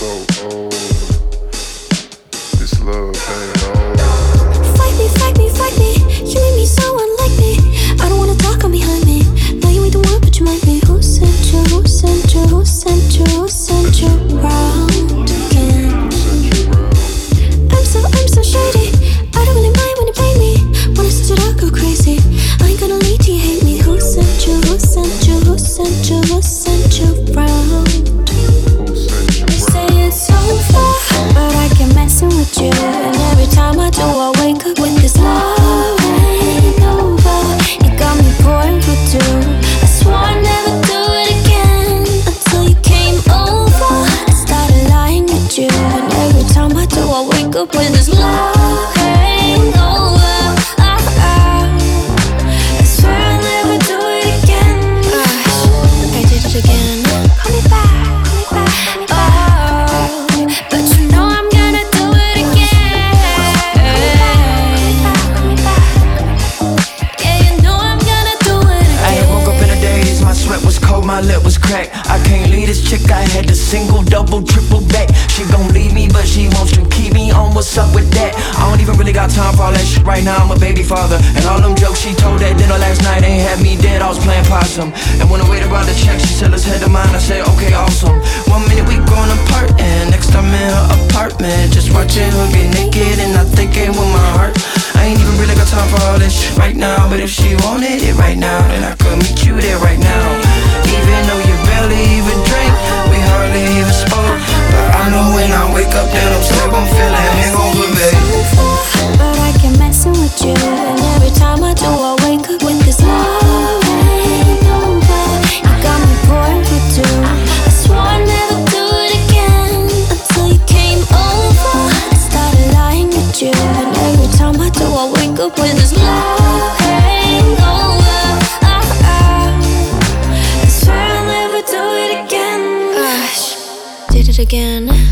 so old. This love ain't old. Fight me, fight me, fight me. You made me so unlike me. I don't wanna talk on behind me. Now you ain't the one, but you might be. Who sent you? Who sent you? Who sent you? Who sent you round again? I'm so shady. I don't really mind when you pay me. When I sit it, I go crazy. I ain't gonna lead you, hate me. Who sent you? Who sent you? Who sent you? Who sent you round? They say it's over, but I keep messing with you. And every time I do, I wake up with this love ain't over. You got me pouring for two. I swore I'd never do it again until you came over. I started lying with you. And every time I do, I wake up with this love ain't over. I swear I'll never do it again. I did it again. Call me back. But you know I'm gonna do it again. Yeah, you know I'm gonna do it again. I woke up in a daze, my sweat was cold, my lip was cracked. I can't leave this chick, I had to single, double, triple back. She gon' leave me, but she wants to keep me on, what's up with that? I don't even really got time for all that shit right now, I'm a baby father. And all them jokes she told at dinner last night ain't had me dead, I was playing possum. And when I waited around the check, she said let's head to mine, I said okay, awesome. 1 minute we going apart, and next I'm in her apartment, just watching her get naked, and I thinking with my heart. I ain't even really got time for all this shit right now, but if she wanted it right now, then I could meet you there right now. Even though you barely even drink, we hardly even spoke, but I know when I wake up that I'm still gon' feel that hangover, babe. But I keep messing with you. And every time I do, I wake up with this love ain't over. You got me pouring for two. I swore I'd never do it again until you came over. I started lying with you. And every time I do, I wake up with this love hangover. I swear I'll never do it again. Did it again.